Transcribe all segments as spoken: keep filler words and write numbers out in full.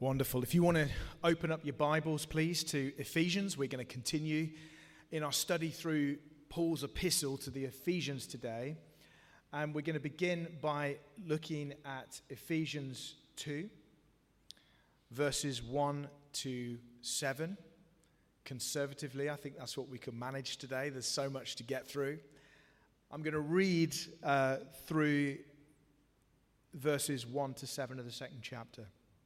Wonderful. If you want to open up your Bibles, please, to Ephesians. We're going to continue in our study through Paul's epistle to the Ephesians today. And we're going to begin by looking at Ephesians two, verses one to seven. Conservatively, I think that's what we can manage today. There's so much to get through. I'm going to read uh, through verses one to seven of the second chapter.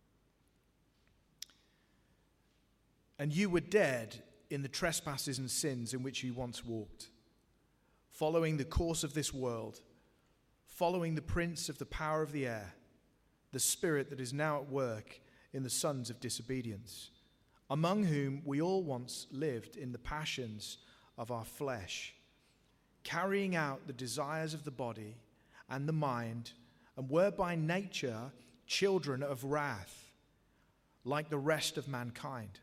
And you were dead in the trespasses and sins in which you once walked, following the course of this world, following the prince of the power of the air, the spirit that is now at work in the sons of disobedience, among whom we all once lived in the passions of our flesh, carrying out the desires of the body and the mind, and were by nature children of wrath, like the rest of mankind.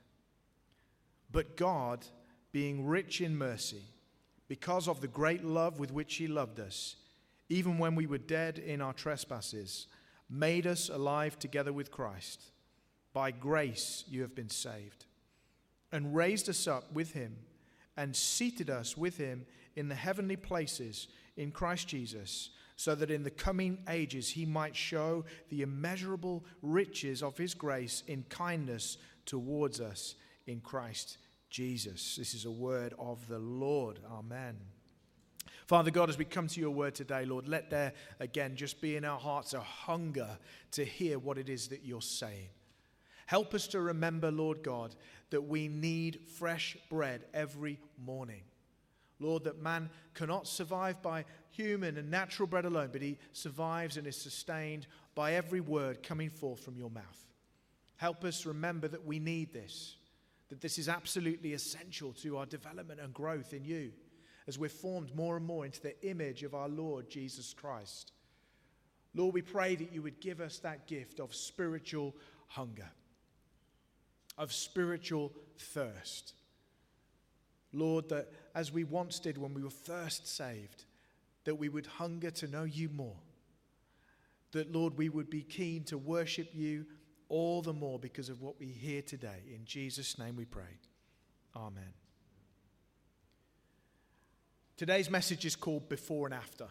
But God, being rich in mercy, because of the great love with which he loved us, even when we were dead in our trespasses, made us alive together with Christ. By grace you have been saved, and raised us up with him, and seated us with him in the heavenly places in Christ Jesus, so that in the coming ages he might show the immeasurable riches of his grace in kindness towards us in Christ Jesus. This is a word of the Lord. Amen. Father God, as we come to your word today, Lord, let there again just be in our hearts a hunger to hear what it is that you're saying. Help us to remember, Lord God, that we need fresh bread every morning. Lord, that man cannot survive by human and natural bread alone, but he survives and is sustained by every word coming forth from your mouth. Help us remember that we need this, that this is absolutely essential to our development and growth in you as we're formed more and more into the image of our Lord Jesus Christ. Lord, we pray that you would give us that gift of spiritual hunger, of spiritual thirst. Lord, that as we once did when we were first saved, that we would hunger to know you more. That, Lord, we would be keen to worship you all the more because of what we hear today. In Jesus' name we pray. Amen. Today's message is called Before and After.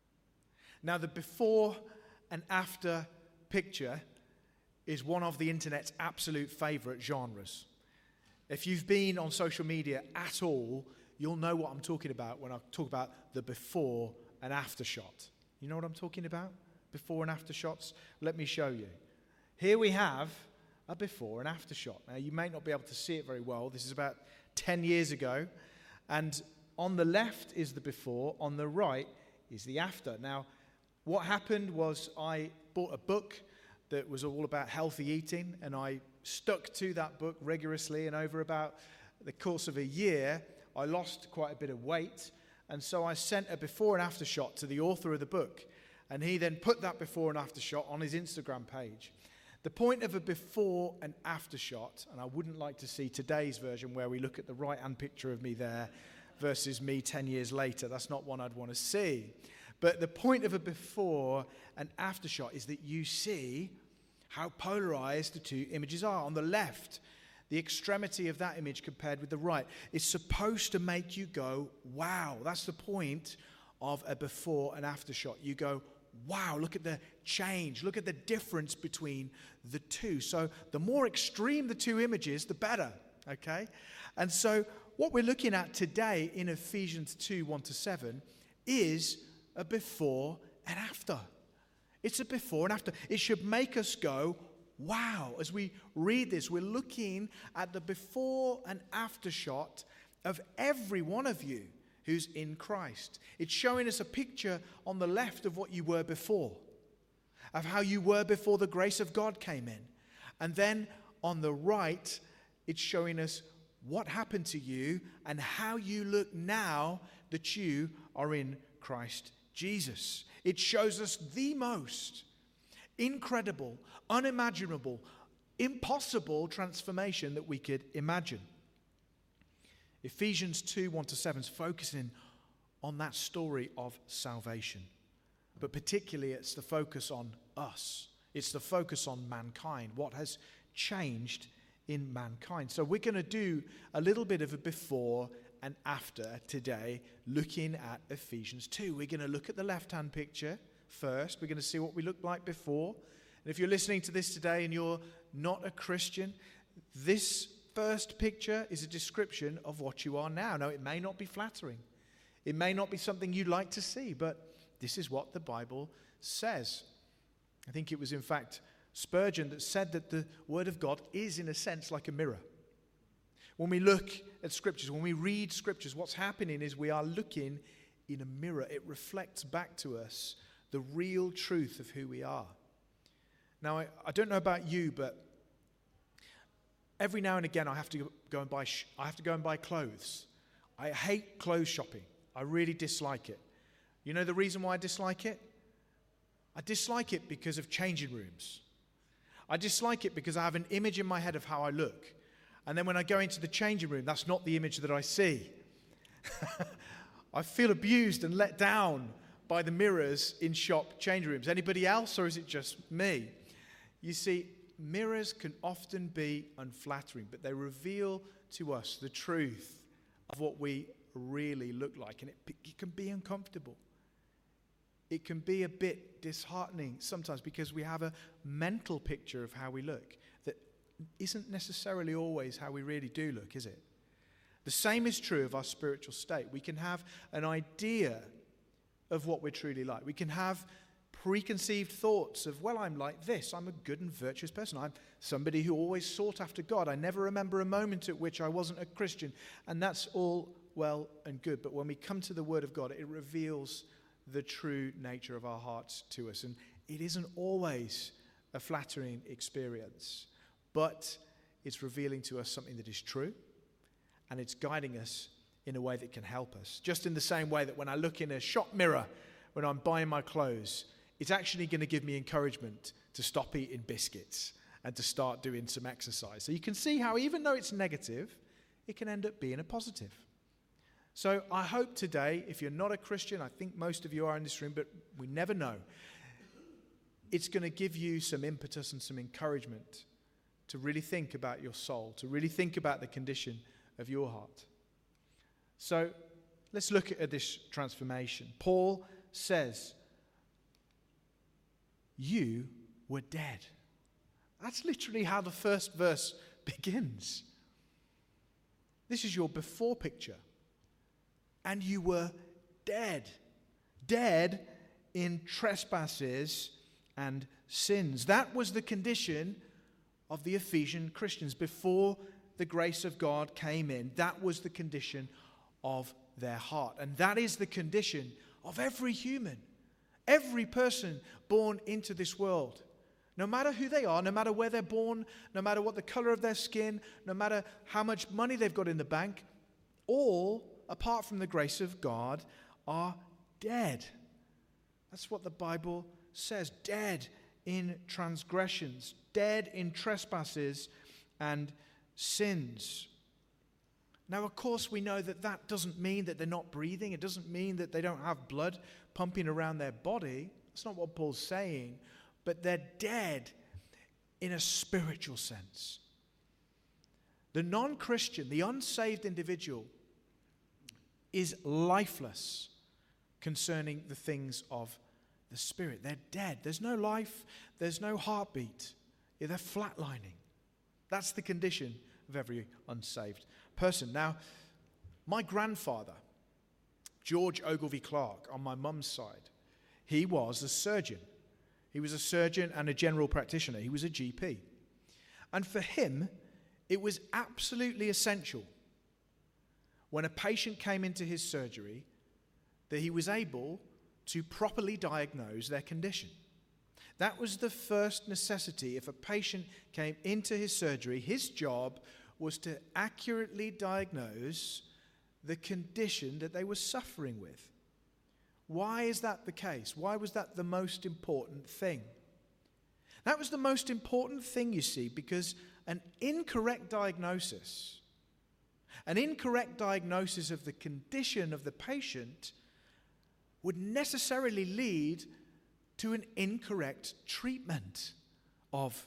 Now, the before and after picture is one of the internet's absolute favorite genres. If you've been on social media at all, you'll know what I'm talking about when I talk about the before and after shot. You know what I'm talking about? Before and after shots? Let me show you. Here we have a before and after shot. Now, you may not be able to see it very well. This is about ten years ago. And on the left is the before, on the right is the after. Now, what happened was I bought a book that was all about healthy eating, and I stuck to that book rigorously, and over about the course of a year, I lost quite a bit of weight, and so I sent a before and after shot to the author of the book, and he then put that before and after shot on his Instagram page. The point of a before and after shot, and I wouldn't like to see today's version where we look at the right-hand picture of me there versus me ten years later. That's not one I'd want to see. But the point of a before and after shot is that you see how polarized the two images are. On the left, the extremity of that image compared with the right is supposed to make you go, wow. That's the point of a before and after shot. You go, wow, look at the change. Look at the difference between the two. So the more extreme the two images, the better, okay? And so what we're looking at today in Ephesians two, one to seven is a before and after. It's a before and after. It should make us go, wow. As we read this, we're looking at the before and after shot of every one of you who's in Christ. It's showing us a picture on the left of what you were before, of how you were before the grace of God came in. And then on the right, it's showing us what happened to you and how you look now that you are in Christ Jesus. It shows us the most incredible, unimaginable, impossible transformation that we could imagine. Ephesians two, one to seven is focusing on that story of salvation. But particularly it's the focus on us. It's the focus on mankind. What has changed in mankind. So we're going to do a little bit of a before and after today, looking at Ephesians two. We're going to look at the left-hand picture first. We're going to see what we looked like before. And if you're listening to this today and you're not a Christian, this first picture is a description of what you are now. Now, it may not be flattering. It may not be something you'd like to see, but this is what the Bible says. I think it was, in fact, Spurgeon that said that the Word of God is, in a sense, like a mirror. When we look at Scriptures, when we read Scriptures, what's happening is we are looking in a mirror. It reflects back to us the real truth of who we are. Now, I, I don't know about you, but every now and again I have to go and buy. Sh- I have to go and buy clothes. I hate clothes shopping. I really dislike it. You know the reason why I dislike it? I dislike it because of changing rooms. I dislike it because I have an image in my head of how I look. And then when I go into the changing room, that's not the image that I see. I feel abused and let down by the mirrors in shop changing rooms. Anybody else, or is it just me? You see, mirrors can often be unflattering, but they reveal to us the truth of what we really look like. And it, it can be uncomfortable. It can be a bit disheartening sometimes because we have a mental picture of how we look that isn't necessarily always how we really do look, is it? The same is true of our spiritual state. We can have an idea of what we're truly like. We can have preconceived thoughts of, well, I'm like this. I'm a good and virtuous person. I'm somebody who always sought after God. I never remember a moment at which I wasn't a Christian. And that's all well and good. But when we come to the Word of God, it reveals the true nature of our hearts to us. And it isn't always a flattering experience, but it's revealing to us something that is true, and it's guiding us in a way that can help us. Just in the same way that when I look in a shop mirror, when I'm buying my clothes, it's actually going to give me encouragement to stop eating biscuits and to start doing some exercise. So you can see how even though it's negative, it can end up being a positive. So I hope today, if you're not a Christian, I think most of you are in this room, but we never know, it's going to give you some impetus and some encouragement to really think about your soul, to really think about the condition of your heart. So let's look at this transformation. Paul says, you were dead. That's literally how the first verse begins. This is your before picture. And you were dead. Dead in trespasses and sins. That was the condition of the Ephesian Christians before the grace of God came in. That was the condition of their heart. And that is the condition of every human, every person born into this world. No matter who they are, no matter where they're born, no matter what the color of their skin, no matter how much money they've got in the bank, all, apart from the grace of God, are dead. That's what the Bible says. Dead in transgressions, dead in trespasses and sins. Now, of course, we know that that doesn't mean that they're not breathing. It doesn't mean that they don't have blood pumping around their body. That's not what Paul's saying. But they're dead in a spiritual sense. The non-Christian, the unsaved individual, is lifeless concerning the things of the Spirit. They're dead. There's no life. There's no heartbeat. They're flatlining. That's the condition of every unsaved person. Now, my grandfather, George Ogilvie Clark, on my mum's side, he was a surgeon. He was a surgeon and a general practitioner. He was a G P. And for him, it was absolutely essential when a patient came into his surgery that he was able to properly diagnose their condition. That was the first necessity. If a patient came into his surgery, his job was to accurately diagnose the condition that they were suffering with. Why is that the case? Why was that the most important thing? That was the most important thing, you see, because an incorrect diagnosis, an incorrect diagnosis of the condition of the patient would necessarily lead to an incorrect treatment of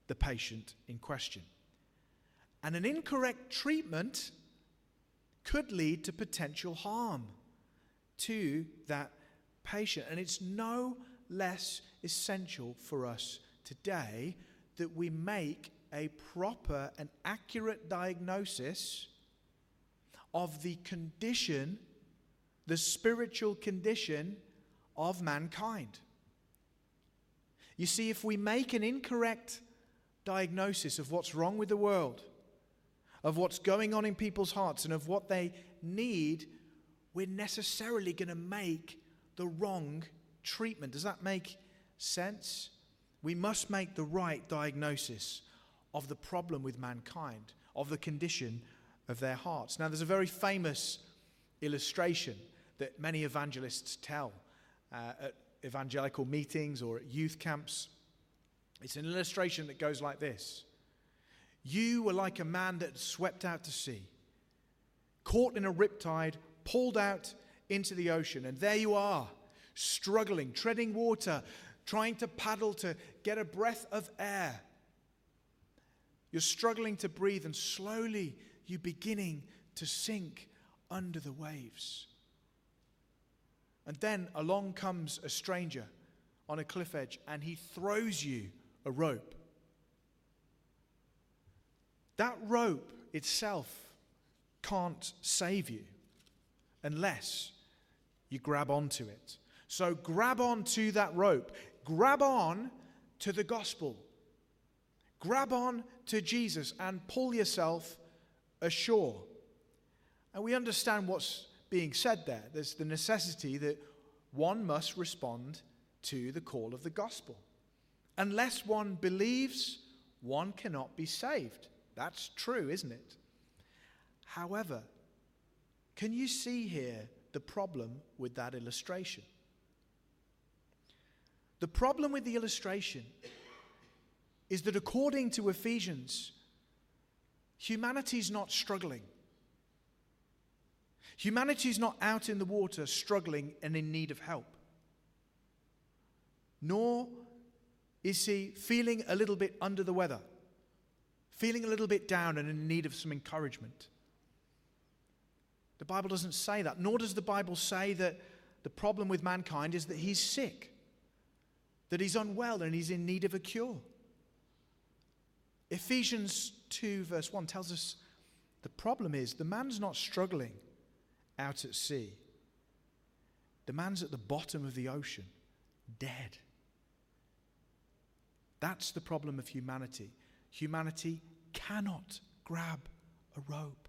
the patient in question. And an incorrect treatment could lead to potential harm to that patient. And it's no less essential for us today that we make a proper and accurate diagnosis of the condition, the spiritual condition of mankind. You see, if we make an incorrect diagnosis of what's wrong with the world, of what's going on in people's hearts, and of what they need, we're necessarily going to make the wrong treatment. Does that make sense? We must make the right diagnosis of the problem with mankind, of the condition of their hearts. Now, there's a very famous illustration that many evangelists tell uh, at evangelical meetings or at youth camps. It's an illustration that goes like this. You were like a man that swept out to sea, caught in a riptide, pulled out into the ocean, and there you are, struggling, treading water, trying to paddle to get a breath of air. You're struggling to breathe, and slowly you're beginning to sink under the waves. And then along comes a stranger on a cliff edge, and he throws you a rope. That rope itself can't save you unless you grab onto it. So grab onto that rope. Grab on to the gospel. Grab on to Jesus and pull yourself ashore. And we understand what's being said there. There's the necessity that one must respond to the call of the gospel. Unless one believes, one cannot be saved. That's true, isn't it? However, can you see here the problem with that illustration? The problem with the illustration is that according to Ephesians, humanity's not struggling. Humanity's not out in the water struggling and in need of help. Nor is he feeling a little bit under the weather, feeling a little bit down and in need of some encouragement. The Bible doesn't say that, nor does the Bible say that the problem with mankind is that he's sick, that he's unwell and he's in need of a cure. Ephesians two verse one tells us the problem is the man's not struggling out at sea. The man's at the bottom of the ocean, dead. That's the problem of humanity. Humanity cannot grab a rope.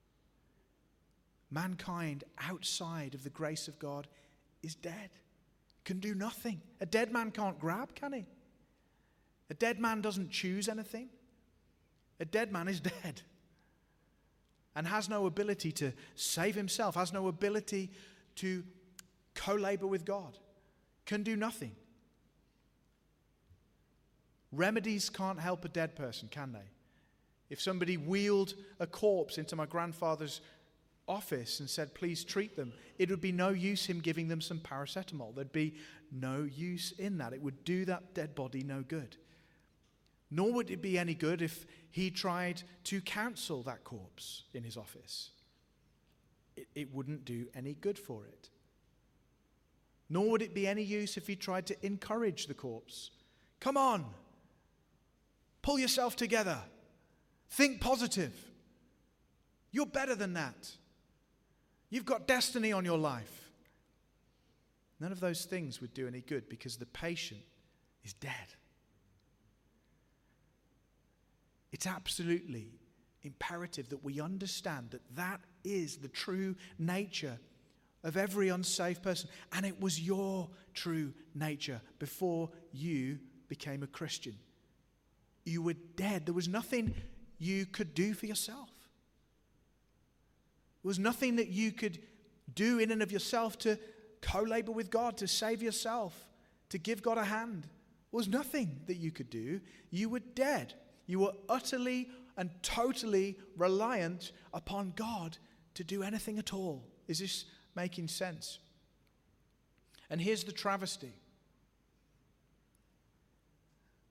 Mankind outside of the grace of God is dead, can do nothing. A dead man can't grab, can he? A dead man doesn't choose anything. A dead man is dead and has no ability to save himself, has no ability to co-labor with God, can do nothing. Remedies can't help a dead person, can they? If somebody wheeled a corpse into my grandfather's office and said, please treat them, it would be no use him giving them some paracetamol. There'd be no use in that. It would do that dead body no good. Nor would it be any good if he tried to counsel that corpse in his office. It, it wouldn't do any good for it. Nor would it be any use if he tried to encourage the corpse. Come on, pull yourself together. Think positive. You're better than that. You've got destiny on your life. None of those things would do any good because the patient is dead. It's absolutely imperative that we understand that that is the true nature of every unsaved person. And it was your true nature before you became a Christian. You were dead. There was nothing you could do for yourself. There was nothing that you could do in and of yourself to co-labor with God, to save yourself, to give God a hand. There was nothing that you could do. You were dead. You were utterly and totally reliant upon God to do anything at all. Is this making sense? And here's the travesty.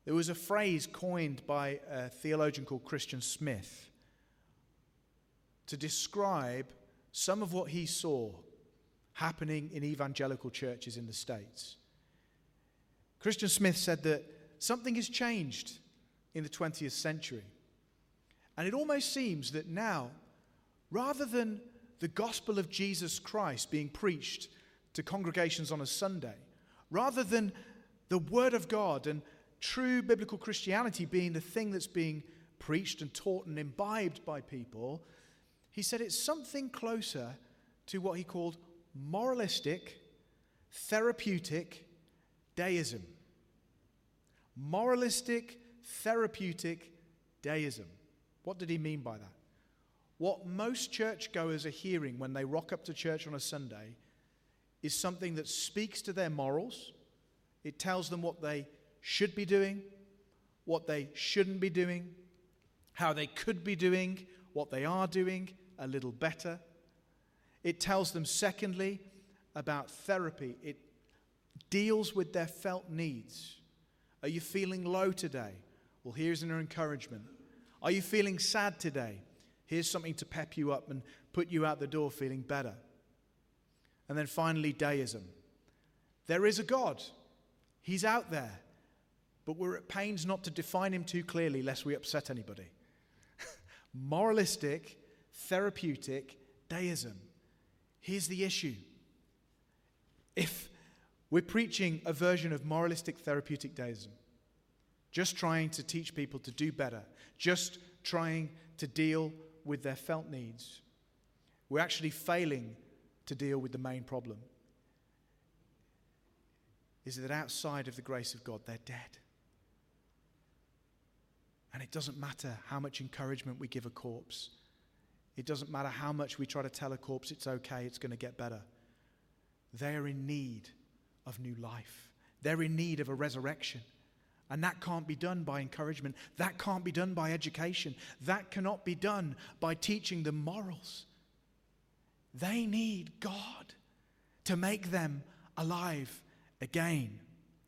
There was a phrase coined by a theologian called Christian Smith to describe some of what he saw happening in evangelical churches in the States. Christian Smith said that something has changed in the twentieth century. And it almost seems that now, rather than the gospel of Jesus Christ being preached to congregations on a Sunday, rather than the Word of God and true biblical Christianity being the thing that's being preached and taught and imbibed by people, he said it's something closer to what he called moralistic, therapeutic deism. Moralistic, therapeutic deism. What did he mean by that? What most churchgoers are hearing when they rock up to church on a Sunday is something that speaks to their morals. It tells them what they should be doing, what they shouldn't be doing, how they could be doing, what they are doing a little better. It tells them, secondly, about therapy. It deals with their felt needs. Are you feeling low today? Well, here's an encouragement. Are you feeling sad today? Here's something to pep you up and put you out the door feeling better. And then finally, deism. There is a God. He's out there. But we're at pains not to define him too clearly lest we upset anybody. Moralistic, therapeutic deism. Here's the issue. If we're preaching a version of moralistic, therapeutic deism, just trying to teach people to do better, just trying to deal with their felt needs, we're actually failing to deal with the main problem. Is that outside of the grace of God, they're dead. And it doesn't matter how much encouragement we give a corpse. It doesn't matter how much we try to tell a corpse it's okay, it's going to get better. They are in need of new life. They're in need of a resurrection. And that can't be done by encouragement. That can't be done by education. That cannot be done by teaching them morals. They need God to make them alive again.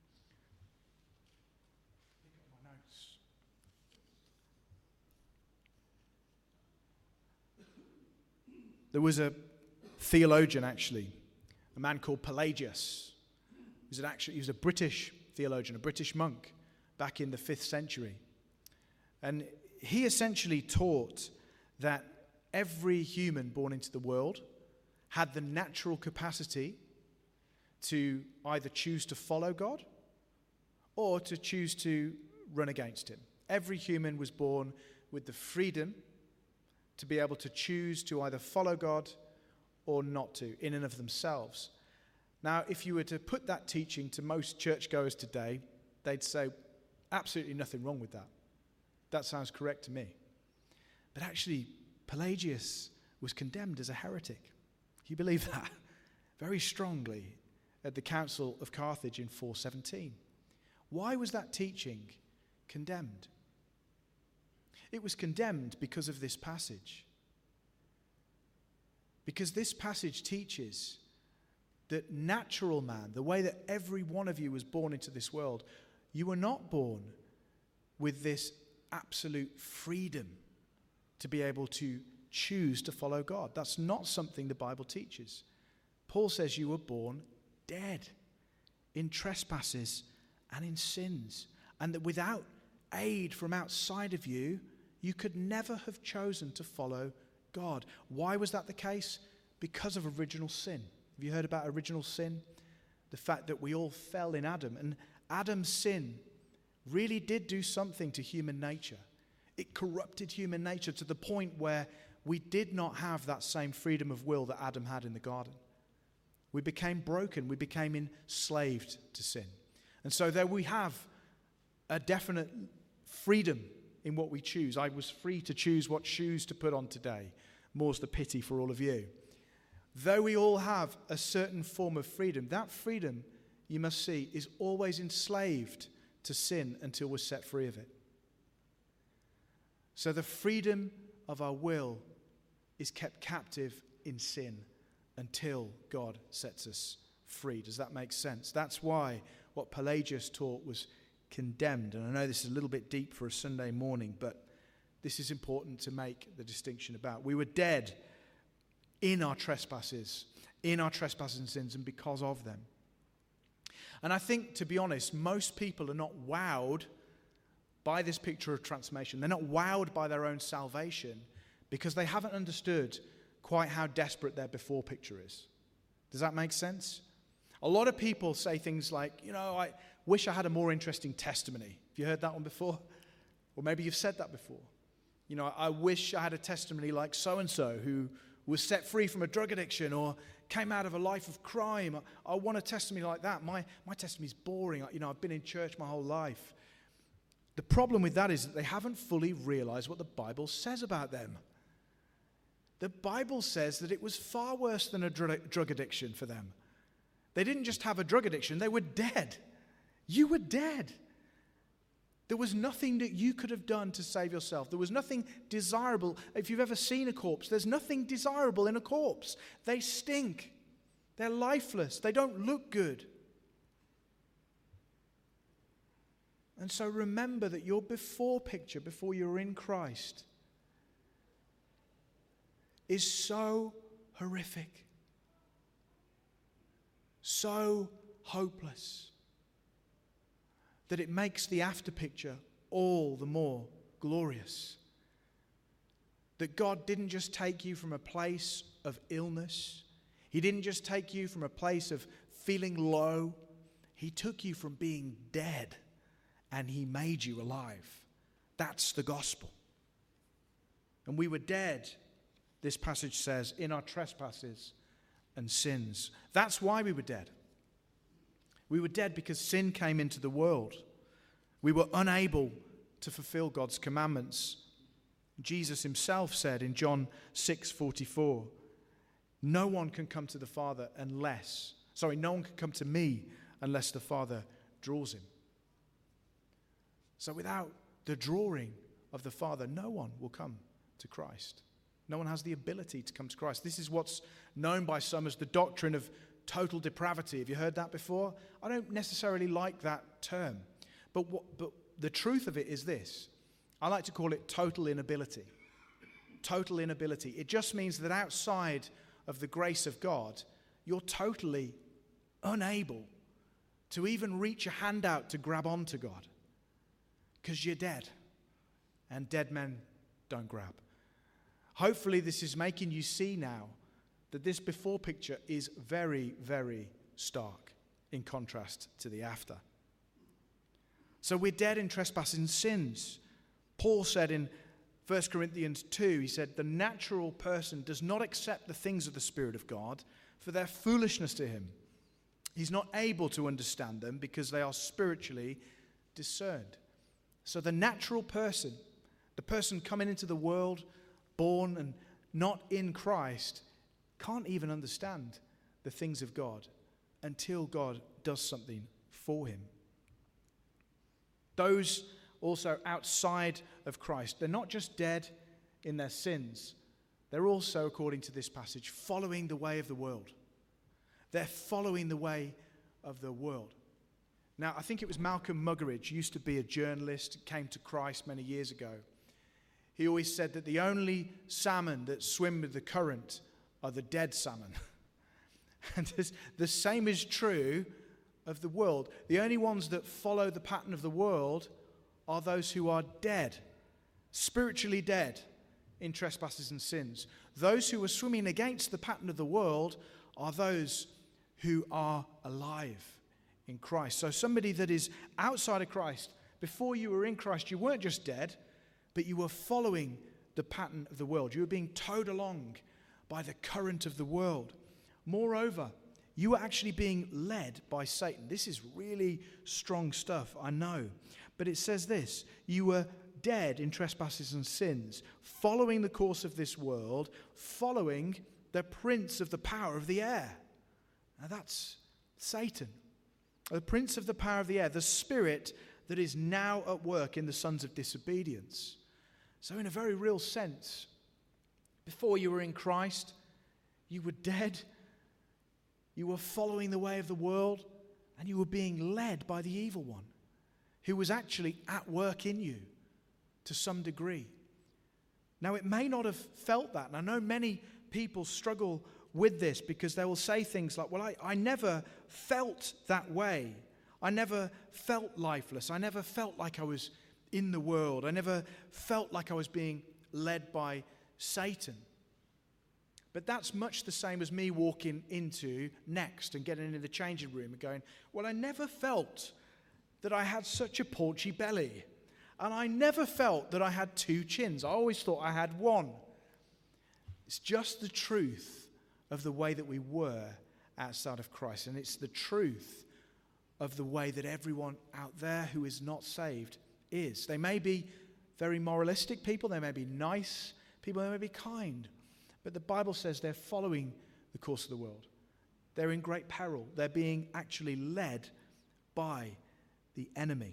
There was a theologian, actually, a man called Pelagius. He was, an actually, he was a British theologian, a British monk, back in the fifth century. And he essentially taught that every human born into the world had the natural capacity to either choose to follow God or to choose to run against him. Every human was born with the freedom to be able to choose to either follow God or not to, in and of themselves. Now, if you were to put that teaching to most churchgoers today, they'd say, absolutely nothing wrong with that. That sounds correct to me. But actually, Pelagius was condemned as a heretic. You believe that? Very strongly at the Council of Carthage in four seventeen. Why was that teaching condemned? It was condemned because of this passage. Because this passage teaches that natural man, the way that every one of you was born into this world, you were not born with this absolute freedom to be able to choose to follow God. That's not something the Bible teaches. Paul says you were born dead in trespasses and in sins, and that without aid from outside of you, you could never have chosen to follow God. Why was that the case? Because of original sin. Have you heard about original sin? The fact that we all fell in Adam, and Adam's sin really did do something to human nature. It corrupted human nature to the point where we did not have that same freedom of will that Adam had in the garden. We became broken. We became enslaved to sin. And so there we have a definite freedom in what we choose. I was free to choose what shoes to put on today. More's the pity for all of you. Though we all have a certain form of freedom, that freedom, you must see, is always enslaved to sin until we're set free of it. So the freedom of our will is kept captive in sin until God sets us free. Does that make sense? That's why what Pelagius taught was condemned. And I know this is a little bit deep for a Sunday morning, but this is important to make the distinction about. We were dead in our trespasses, in our trespasses and sins, and because of them. And I think, to be honest, most people are not wowed by this picture of transformation. They're not wowed by their own salvation because they haven't understood quite how desperate their before picture is. Does that make sense? A lot of people say things like, you know, I wish I had a more interesting testimony. Have you heard that one before? Or maybe you've said that before. You know, I wish I had a testimony like so-and-so who was set free from a drug addiction or came out of a life of crime. I, I want a testimony like that. My, my testimony's boring. You know, I've been in church my whole life. The problem with that is that they haven't fully realized what the Bible says about them. The Bible says that it was far worse than a dr- drug addiction for them. They didn't just have a drug addiction, they were dead. You were dead. There was nothing that you could have done to save yourself. There was nothing desirable. If you've ever seen a corpse, there's nothing desirable in a corpse. They stink. They're lifeless. They don't look good. And so remember that your before picture, before you're in Christ, is so horrific, so hopeless, that it makes the after picture all the more glorious. That God didn't just take you from a place of illness. He didn't just take you from a place of feeling low. He took you from being dead and he made you alive. That's the gospel. And we were dead, this passage says, in our trespasses and sins. That's why we were dead. We were dead because sin came into the world. We were unable to fulfill God's commandments. Jesus himself said in John six forty-four, no one can come to the Father unless, sorry, no one can come to me unless the Father draws him. So without the drawing of the Father, no one will come to Christ. No one has the ability to come to Christ. This is what's known by some as the doctrine of total depravity. Have you heard that before? I don't necessarily like that term. But, what, but the truth of it is this. I like to call it total inability. Total inability. It just means that outside of the grace of God, you're totally unable to even reach a hand out to grab onto God. Because you're dead. And dead men don't grab. Hopefully this is making you see now that this before picture is very, very stark in contrast to the after. So we're dead in trespasses and sins. Paul said in First Corinthians two, he said, the natural person does not accept the things of the Spirit of God, for they're foolishness to him. He's not able to understand them because they are spiritually discerned. So the natural person, the person coming into the world, born and not in Christ, can't even understand the things of God until God does something for him. Those also outside of Christ, they're not just dead in their sins. They're also, according to this passage, following the way of the world. They're following the way of the world. Now, I think it was Malcolm Muggeridge, used to be a journalist, came to Christ many years ago. He always said that the only salmon that swim with the current are the dead salmon. And this, the same is true of the world. The only ones that follow the pattern of the world are those who are dead, spiritually dead in trespasses and sins. Those who are swimming against the pattern of the world are those who are alive in Christ. So somebody that is outside of Christ, before you were in Christ, you weren't just dead, but you were following the pattern of the world. You were being towed along by the current of the world. Moreover, you were actually being led by Satan. This is really strong stuff, I know. But it says this, you were dead in trespasses and sins, following the course of this world, following the prince of the power of the air. Now that's Satan. The prince of the power of the air, the spirit that is now at work in the sons of disobedience. So in a very real sense, before you were in Christ, you were dead, you were following the way of the world, and you were being led by the evil one. who was actually at work in you to some degree. Now, it may not have felt that, and I know many people struggle with this because they will say things like, well, I, I never felt that way. I never felt lifeless. I never felt like I was in the world. I never felt like I was being led by Satan. But that's much the same as me walking into Next and getting into the changing room and going, well, I never felt that I had such a paunchy belly. And I never felt that I had two chins. I always thought I had one. It's just the truth of the way that we were outside of Christ. And it's the truth of the way that everyone out there who is not saved is. They may be very moralistic people. They may be nice people. They may be kind. But the Bible says they're following the course of the world. They're in great peril. They're being actually led by the enemy.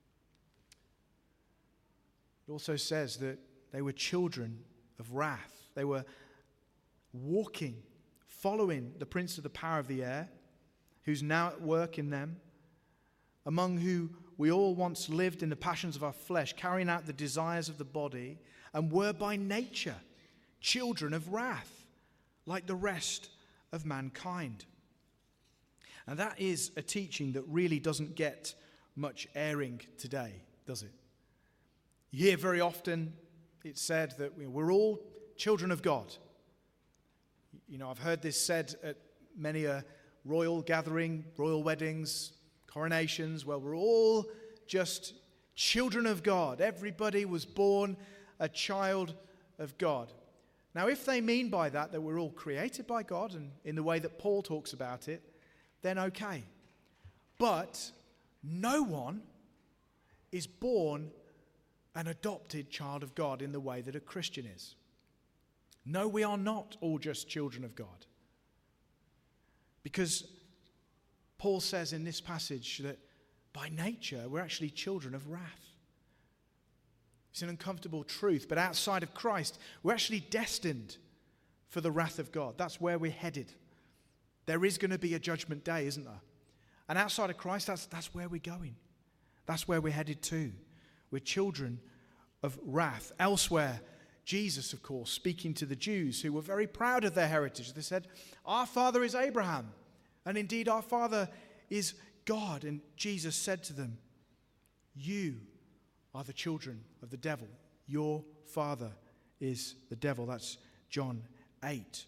It also says that they were children of wrath. They were walking, following the prince of the power of the air, who's now at work in them, among who we all once lived in the passions of our flesh, carrying out the desires of the body, and were by nature children of wrath, like the rest of mankind. And that is a teaching that really doesn't get much airing today, does it? You hear very often it's said that we're all children of God. You know, I've heard this said at many a royal gathering, royal weddings, coronations, where we're all just children of God. Everybody was born a child of God. Now, if they mean by that that we're all created by God, and in the way that Paul talks about it, then okay. But no one is born an adopted child of God in the way that a Christian is. No, we are not all just children of God. Because Paul says in this passage that by nature we're actually children of wrath. It's an uncomfortable truth, but outside of Christ, we're actually destined for the wrath of God. That's where we're headed. There is going to be a judgment day, isn't there? And outside of Christ, that's, that's where we're going. That's where we're headed to. We're children of wrath. Elsewhere, Jesus, of course, speaking to the Jews who were very proud of their heritage. They said, our father is Abraham, and indeed our father is God. And Jesus said to them, you are the children of the devil. Your father is the devil. That's John eight.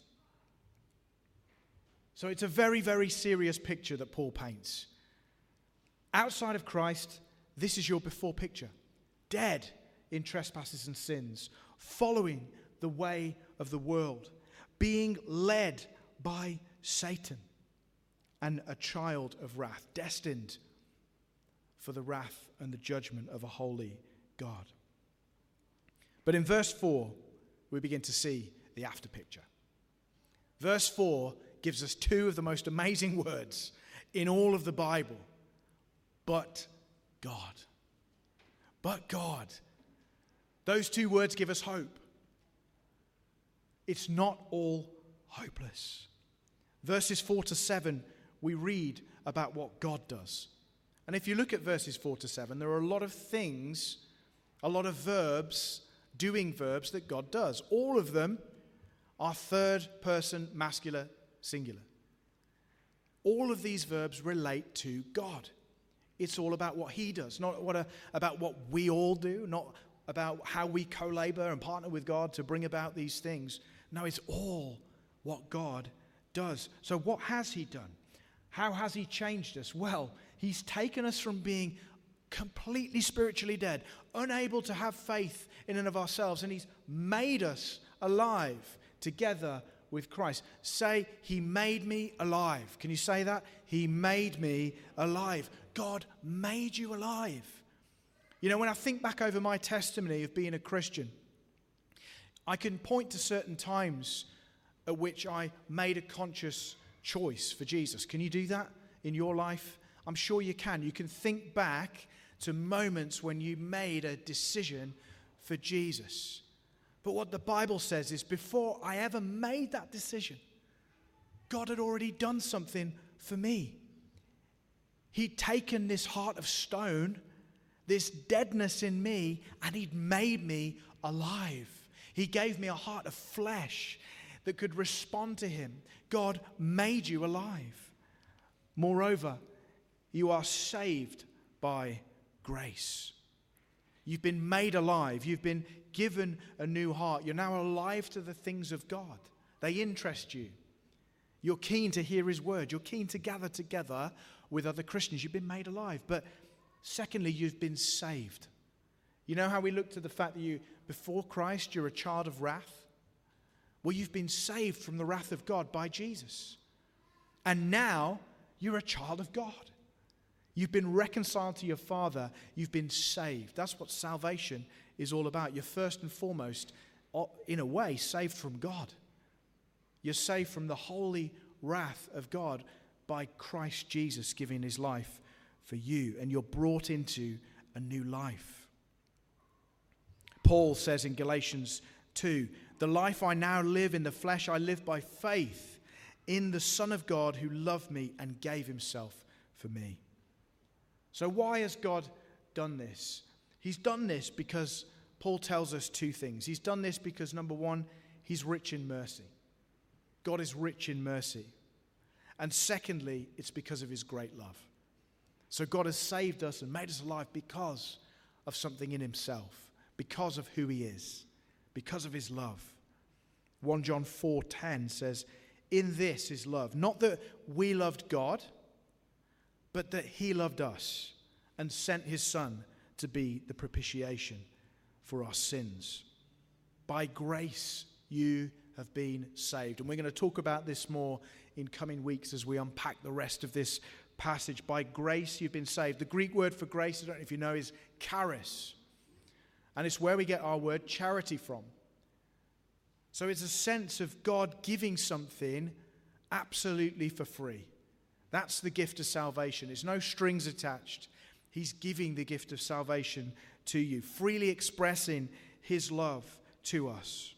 So it's a very, very serious picture that Paul paints. Outside of Christ, this is your before picture. Dead in trespasses and sins, following the way of the world, being led by Satan, and a child of wrath, destined for the wrath and the judgment of a holy God. But in verse four, we begin to see the after picture. Verse four gives us two of the most amazing words in all of the Bible. But God. But God. Those two words give us hope. It's not all hopeless. Verses four to seven, we read about what God does. And if you look at verses four to seven, there are a lot of things, a lot of verbs, doing verbs that God does. All of them are third person masculine singular. All of these verbs relate to God. It's all about what he does, not what a, about what we all do, not about how we co-labor and partner with God to bring about these things. No, it's all what God does. So what has he done? How has he changed us? Well, he's taken us from being completely spiritually dead, unable to have faith in and of ourselves, and he's made us alive together with Christ. Say, he made me alive. Can you say that? He made me alive. God made you alive. You know, when I think back over my testimony of being a Christian, I can point to certain times at which I made a conscious choice for Jesus. Can you do that in your life? I'm sure you can. You can think back to moments when you made a decision for Jesus. But what the Bible says is before I ever made that decision, God had already done something for me. He'd taken this heart of stone this deadness in me, and he'd made me alive. He gave me a heart of flesh that could respond to him. God made you alive. Moreover, you are saved by grace. You've been made alive. You've been given a new heart. You're now alive to the things of God. They interest you. You're keen to hear his word. You're keen to gather together with other Christians. You've been made alive. But secondly, you've been saved. You know how we looked at the fact that you, before Christ, you're a child of wrath? Well, you've been saved from the wrath of God by Jesus. And now you're a child of God. You've been reconciled to your Father. You've been saved. That's what salvation is all about. You're first and foremost, in a way, saved from God. You're saved from the holy wrath of God by Christ Jesus giving his life for you. And you're brought into a new life. Paul says in Galatians two, the life I now live in the flesh, I live by faith in the Son of God who loved me and gave himself for me. So why has God done this? He's done this because Paul tells us two things. He's done this because, number one, he's rich in mercy. God is rich in mercy. And secondly, it's because of his great love. So God has saved us and made us alive because of something in himself, because of who he is, because of his love. First John four ten says, in this is love, not that we loved God, but that he loved us and sent his Son to be the propitiation for our sins. By grace you have been saved. And we're going to talk about this more in coming weeks as we unpack the rest of this passage. By grace you've been saved. The Greek word for grace, I don't know if you know, is charis. And it's where we get our word charity from. So it's a sense of God giving something absolutely for free. That's the gift of salvation. There's no strings attached. He's giving the gift of salvation to you, freely expressing his love to us.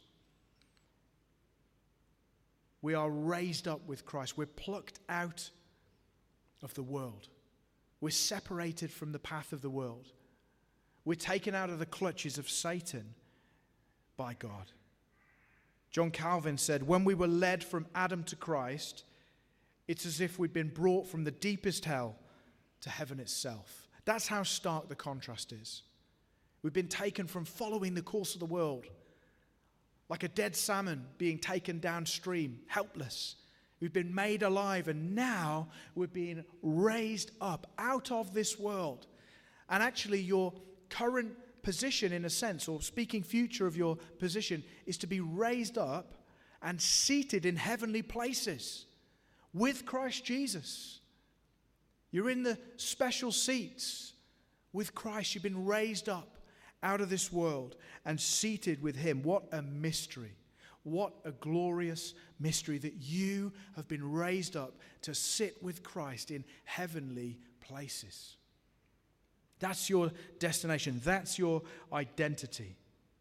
We are raised up with Christ. We're plucked out of the world. We're separated from the path of the world. We're taken out of the clutches of Satan by God. John Calvin said, when we were led from Adam to Christ, it's as if we'd been brought from the deepest hell to heaven itself. That's how stark the contrast is. We've been taken from following the course of the world, like a dead salmon being taken downstream, helpless. We've been made alive, and now we're being raised up out of this world. And actually, your current position, in a sense, or speaking future of your position, is to be raised up and seated in heavenly places with Christ Jesus. You're in the special seats with Christ. You've been raised up out of this world and seated with him. What a mystery. What a glorious mystery that you have been raised up to sit with Christ in heavenly places. That's your destination. That's your identity.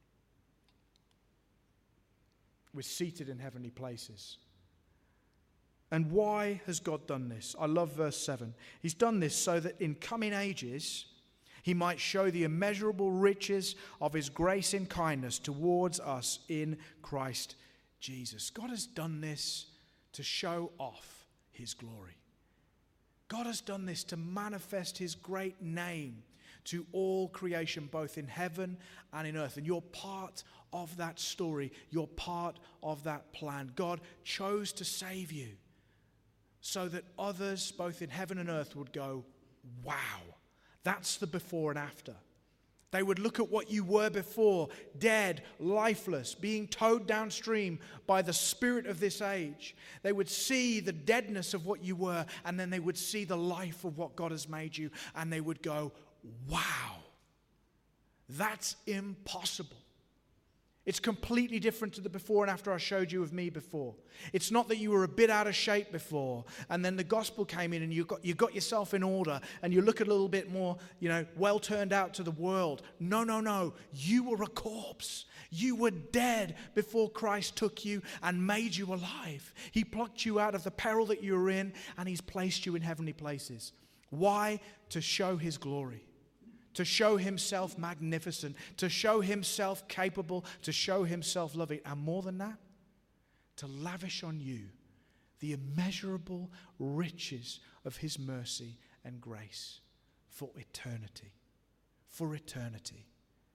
We're seated in heavenly places. And why has God done this? I love verse seven. He's done this so that in coming ages he might show the immeasurable riches of his grace and kindness towards us in Christ Jesus. God has done this to show off his glory. God has done this to manifest his great name to all creation, both in heaven and in earth. And you're part of that story. You're part of that plan. God chose to save you so that others, both in heaven and earth, would go, wow, that's the before and after. They would look at what you were before, dead, lifeless, being towed downstream by the spirit of this age. They would see the deadness of what you were, and then they would see the life of what God has made you, and they would go, wow, that's impossible. It's completely different to the before and after I showed you of me before. It's not that you were a bit out of shape before and then the gospel came in and you got you got yourself in order and you look a little bit more, you know, well turned out to the world. No, no, no. You were a corpse. You were dead before Christ took you and made you alive. He plucked you out of the peril that you were in and he's placed you in heavenly places. Why? To show his glory. to show himself magnificent, to show himself capable, to show himself loving, and more than that, to lavish on you the immeasurable riches of his mercy and grace for eternity. For eternity.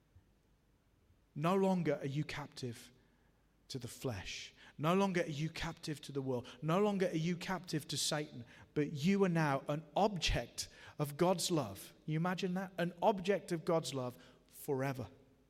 No longer are you captive to the flesh. No longer are you captive to the world. No longer are you captive to Satan. But you are now an object of God's love. Can you imagine that? An object of God's love forever.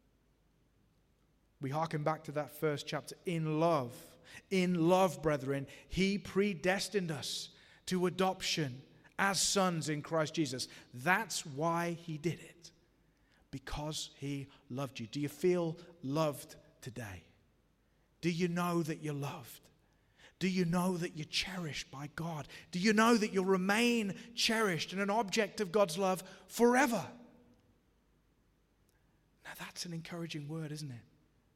We hearken back to that first chapter. In love, in love, brethren, he predestined us to adoption as sons in Christ Jesus. That's why he did it. Because he loved you. Do you feel loved today? Do you know that you're loved? Do you know that you're cherished by God? Do you know that you'll remain cherished and an object of God's love forever? Now that's an encouraging word, isn't it?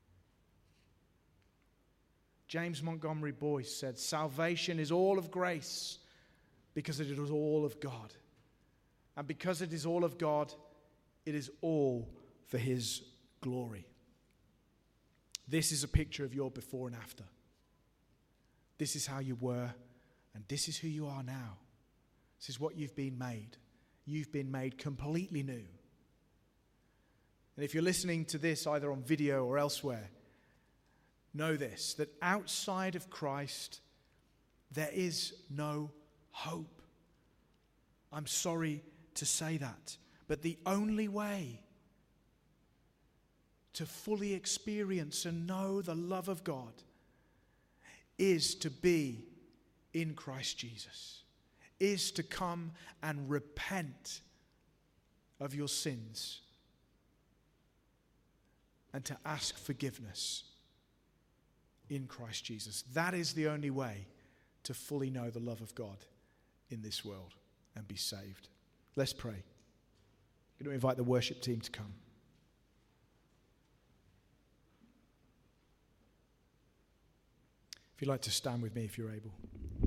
James Montgomery Boyce said, salvation is all of grace because it is all of God. And because it is all of God, it is all for his glory. This is a picture of your before and after. This is how you were, and this is who you are now. This is what you've been made. You've been made completely new. And if you're listening to this either on video or elsewhere, know this, that outside of Christ, there is no hope. I'm sorry to say that, but the only way to fully experience and know the love of God is to be in Christ Jesus, is to come and repent of your sins and to ask forgiveness in Christ Jesus. That is the only way to fully know the love of God in this world and be saved. Let's pray. I'm going to invite the worship team to come. If you'd like to stand with me if you're able.